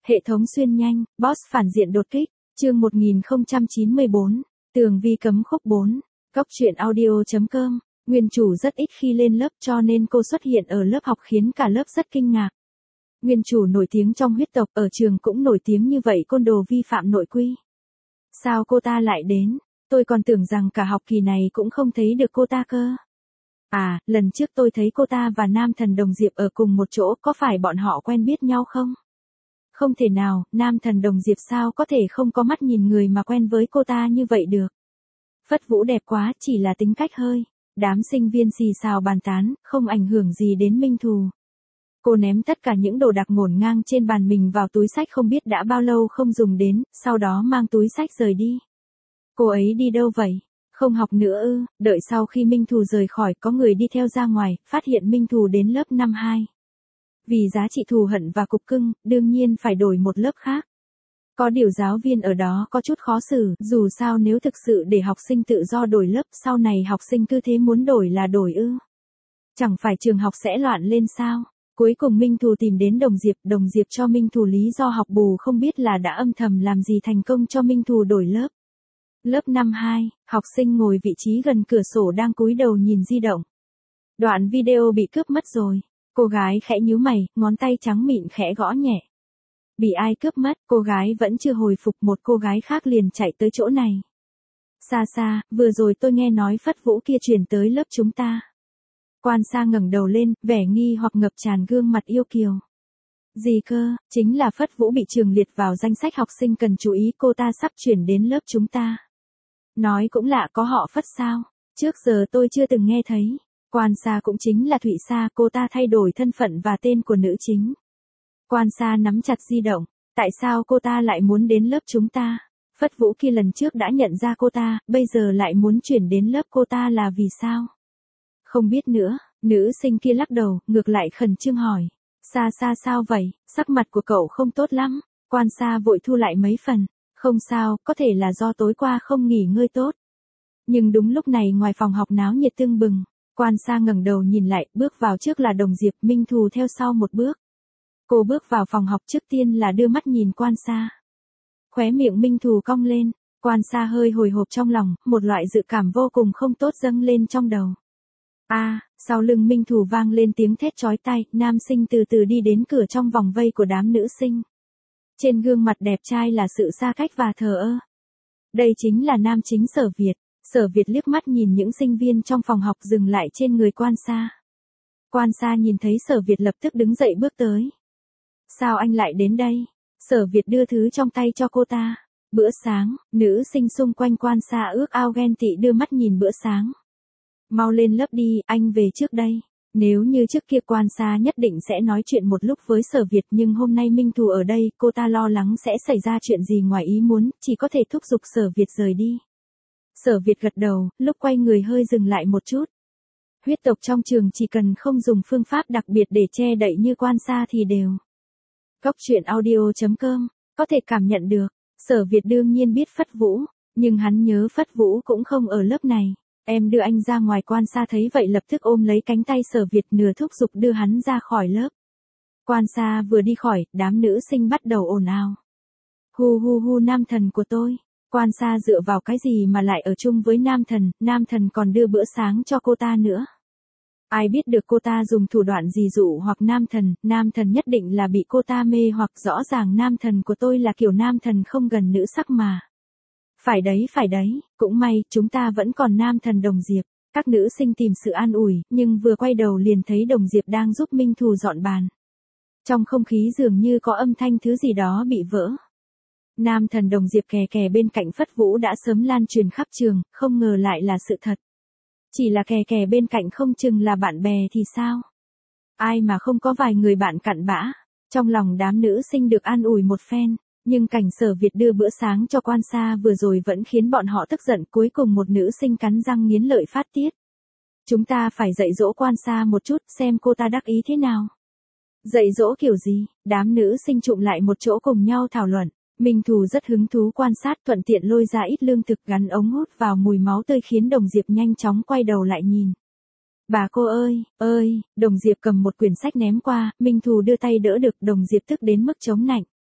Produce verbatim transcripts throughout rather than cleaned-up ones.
Hệ thống xuyên nhanh, boss phản diện đột kích, chương một nghìn không trăm chín mươi bốn, tường vi cấm khúc bốn, Cóc truyện audio.com, nguyên chủ rất ít khi lên lớp cho nên cô xuất hiện ở lớp học khiến cả lớp rất kinh ngạc. Nguyên chủ nổi tiếng trong huyết tộc, ở trường cũng nổi tiếng như vậy, côn đồ vi phạm nội quy. Sao cô ta lại đến? Tôi còn tưởng rằng cả học kỳ này cũng không thấy được cô ta cơ. À, lần trước tôi thấy cô ta và nam thần Đồng Diệp ở cùng một chỗ, có phải bọn họ quen biết nhau không? Không thể nào, nam thần Đồng Diệp sao có thể không có mắt nhìn người mà quen với cô ta như vậy được. Phất Vũ đẹp quá, chỉ là tính cách hơi. Đám sinh viên xì xào bàn tán, không ảnh hưởng gì đến Minh Thù. Cô ném tất cả những đồ đạc ngổn ngang trên bàn mình vào túi sách không biết đã bao lâu không dùng đến, sau đó mang túi sách rời đi. Cô ấy đi đâu vậy? Không học nữa ư? Đợi sau khi Minh Thù rời khỏi, có người đi theo ra ngoài, phát hiện Minh Thù đến lớp năm hai. Vì giá trị thù hận và cục cưng, đương nhiên phải đổi một lớp khác. Có điều giáo viên ở đó có chút khó xử, dù sao nếu thực sự để học sinh tự do đổi lớp, sau này học sinh cứ thế muốn đổi là đổi ư? Chẳng phải trường học sẽ loạn lên sao? Cuối cùng Minh Thù tìm đến Đồng Diệp, Đồng Diệp cho Minh Thù lý do học bù, không biết là đã âm thầm làm gì thành công cho Minh Thù đổi lớp. Lớp năm hai, học sinh ngồi vị trí gần cửa sổ đang cúi đầu nhìn di động. Đoạn video bị cướp mất rồi. Cô gái khẽ nhíu mày, ngón tay trắng mịn khẽ gõ nhẹ. Bị ai cướp mất? Cô gái vẫn chưa hồi phục, một cô gái khác liền chạy tới chỗ này. Xa xa, vừa rồi tôi nghe nói Phất Vũ kia chuyển tới lớp chúng ta. Quan Sa ngẩng đầu lên, vẻ nghi hoặc ngập tràn gương mặt yêu kiều. Gì cơ? Chính là Phất Vũ bị trường liệt vào danh sách học sinh cần chú ý, cô ta sắp chuyển đến lớp chúng ta. Nói cũng lạ, có họ Phất sao? Trước giờ tôi chưa từng nghe thấy. Quan Sa cũng chính là Thụy Sa, cô ta thay đổi thân phận và tên của nữ chính. Quan Sa nắm chặt di động, tại sao cô ta lại muốn đến lớp chúng ta? Phất Vũ kia lần trước đã nhận ra cô ta, bây giờ lại muốn chuyển đến lớp cô ta là vì sao? Không biết nữa, nữ sinh kia lắc đầu, ngược lại khẩn trương hỏi. Sa Sa sao vậy, sắc mặt của cậu không tốt lắm. Quan Sa vội thu lại mấy phần. Không sao, có thể là do tối qua không nghỉ ngơi tốt. Nhưng đúng lúc này ngoài phòng học náo nhiệt tưng bừng. Quan Sa ngẩng đầu nhìn lại, bước vào trước là Đồng Diệp, Minh Thù theo sau một bước. Cô bước vào phòng học trước tiên là đưa mắt nhìn Quan Sa. Khóe miệng Minh Thù cong lên, Quan Sa hơi hồi hộp trong lòng, một loại dự cảm vô cùng không tốt dâng lên trong đầu. A, à, sau lưng Minh Thù vang lên tiếng thét chói tai, nam sinh từ từ đi đến cửa trong vòng vây của đám nữ sinh. Trên gương mặt đẹp trai là sự xa cách và thờ ơ. Đây chính là nam chính Sở Việt. Sở Việt liếc mắt nhìn những sinh viên trong phòng học dừng lại trên người Quan Sa. Quan Sa nhìn thấy Sở Việt lập tức đứng dậy bước tới. Sao anh lại đến đây? Sở Việt đưa thứ trong tay cho cô ta. Bữa sáng, nữ sinh xung quanh Quan Sa ước ao ghen tị đưa mắt nhìn bữa sáng. Mau lên lớp đi, anh về trước đây. Nếu như trước kia Quan Sa nhất định sẽ nói chuyện một lúc với Sở Việt, nhưng hôm nay Minh Thù ở đây, cô ta lo lắng sẽ xảy ra chuyện gì ngoài ý muốn, chỉ có thể thúc giục Sở Việt rời đi. Sở Việt gật đầu, lúc quay người hơi dừng lại một chút. Huyết tộc trong trường chỉ cần không dùng phương pháp đặc biệt để che đậy như Quan Sa thì đều. Cóc truyện audio.com, có thể cảm nhận được. Sở Việt đương nhiên biết Phất Vũ, nhưng hắn nhớ Phất Vũ cũng không ở lớp này. Em đưa anh ra ngoài. Quan Sa thấy vậy lập tức ôm lấy cánh tay Sở Việt, nửa thúc giục đưa hắn ra khỏi lớp. Quan Sa vừa đi khỏi, đám nữ sinh bắt đầu ồn ào. Hu hu hu, nam thần của tôi. Quan Sa dựa vào cái gì mà lại ở chung với nam thần, nam thần còn đưa bữa sáng cho cô ta nữa. Ai biết được cô ta dùng thủ đoạn gì dụ hoặc nam thần, nam thần nhất định là bị cô ta mê hoặc, rõ ràng nam thần của tôi là kiểu nam thần không gần nữ sắc mà. Phải đấy, phải đấy, cũng may, chúng ta vẫn còn nam thần Đồng Diệp. Các nữ sinh tìm sự an ủi, nhưng vừa quay đầu liền thấy Đồng Diệp đang giúp Minh Thù dọn bàn. Trong không khí dường như có âm thanh thứ gì đó bị vỡ. Nam thần Đồng Diệp kè kè bên cạnh Phất Vũ đã sớm lan truyền khắp trường, không ngờ lại là sự thật. Chỉ là kè kè bên cạnh không chừng là bạn bè thì sao? Ai mà không có vài người bạn cặn bã. Trong lòng đám nữ sinh được an ủi một phen, nhưng cảnh Sở Việt đưa bữa sáng cho Quan Sa vừa rồi vẫn khiến bọn họ tức giận. Cuối cùng một nữ sinh cắn răng nghiến lợi phát tiết. Chúng ta phải dạy dỗ Quan Sa một chút, xem cô ta đắc ý thế nào. Dạy dỗ kiểu gì? Đám nữ sinh chụm lại một chỗ cùng nhau thảo luận. Minh Thù rất hứng thú quan sát, thuận tiện lôi ra ít lương thực gắn ống hút vào mùi máu tươi khiến Đồng Diệp nhanh chóng quay đầu lại nhìn. Bà cô ơi, ơi, Đồng Diệp cầm một quyển sách ném qua, Minh Thù đưa tay đỡ được, Đồng Diệp tức đến mức chống nạnh.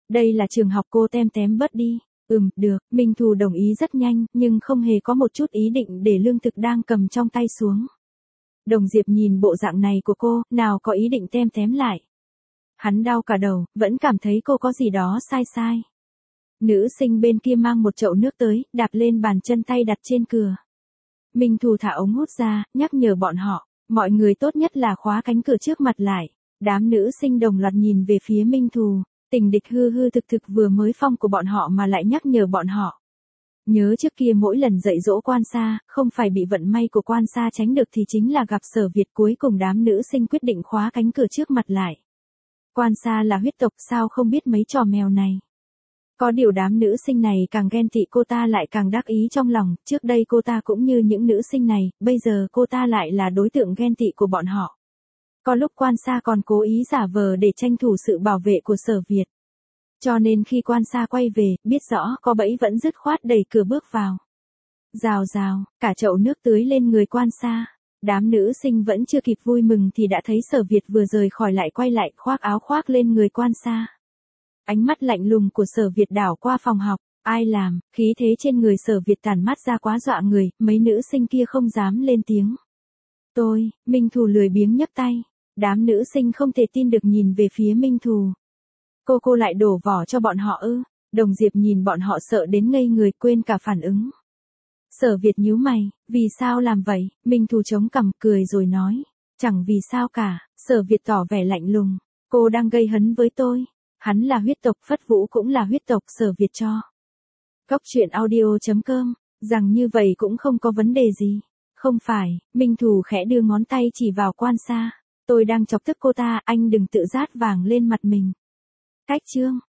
Đây là trường học cô tem tém bớt đi. Ừm, được, Minh Thù đồng ý rất nhanh, nhưng không hề có một chút ý định để lương thực đang cầm trong tay xuống. Đồng Diệp nhìn bộ dạng này của cô, nào có ý định tem tém lại. Hắn đau cả đầu, vẫn cảm thấy cô có gì đó sai sai. Nữ sinh bên kia mang một chậu nước tới, đạp lên bàn chân tay đặt trên cửa. Minh Thù thả ống hút ra, nhắc nhở bọn họ, mọi người tốt nhất là khóa cánh cửa trước mặt lại. Đám nữ sinh đồng loạt nhìn về phía Minh Thù, tình địch hư hư thực thực vừa mới phong của bọn họ mà lại nhắc nhở bọn họ. Nhớ trước kia mỗi lần dạy dỗ Quan Sa, không phải bị vận may của Quan Sa tránh được thì chính là gặp Sở Việt. Cuối cùng đám nữ sinh quyết định khóa cánh cửa trước mặt lại. Quan Sa là huyết tộc sao không biết mấy trò mèo này. Có điều đám nữ sinh này càng ghen tị cô ta lại càng đắc ý trong lòng, trước đây cô ta cũng như những nữ sinh này, bây giờ cô ta lại là đối tượng ghen tị của bọn họ. Có lúc Quan Sa còn cố ý giả vờ để tranh thủ sự bảo vệ của Sở Việt. Cho nên khi Quan Sa quay về, biết rõ có bẫy vẫn dứt khoát đẩy cửa bước vào. Rào rào, cả chậu nước tưới lên người Quan Sa. Đám nữ sinh vẫn chưa kịp vui mừng thì đã thấy Sở Việt vừa rời khỏi lại quay lại khoác áo khoác lên người Quan Sa. Ánh mắt lạnh lùng của Sở Việt đảo qua phòng học, ai làm, khí thế trên người Sở Việt tản mát ra quá dọa người, mấy nữ sinh kia không dám lên tiếng. Tôi, Minh Thù lười biếng nhấc tay, đám nữ sinh không thể tin được nhìn về phía Minh Thù. Cô cô lại đổ vỏ cho bọn họ ư? Đồng Diệp nhìn bọn họ sợ đến ngây người quên cả phản ứng. Sở Việt nhíu mày, vì sao làm vậy? Minh Thù chống cằm cười rồi nói, chẳng vì sao cả. Sở Việt tỏ vẻ lạnh lùng, cô đang gây hấn với tôi. Hắn là huyết tộc, Phất Vũ cũng là huyết tộc, Sở Việt cho. Cóc truyện audio chấm com, rằng như vậy cũng không có vấn đề gì. Không phải, Minh Thù khẽ đưa ngón tay chỉ vào Quan Sa. Tôi đang chọc tức cô ta, anh đừng tự rát vàng lên mặt mình. Cách chương.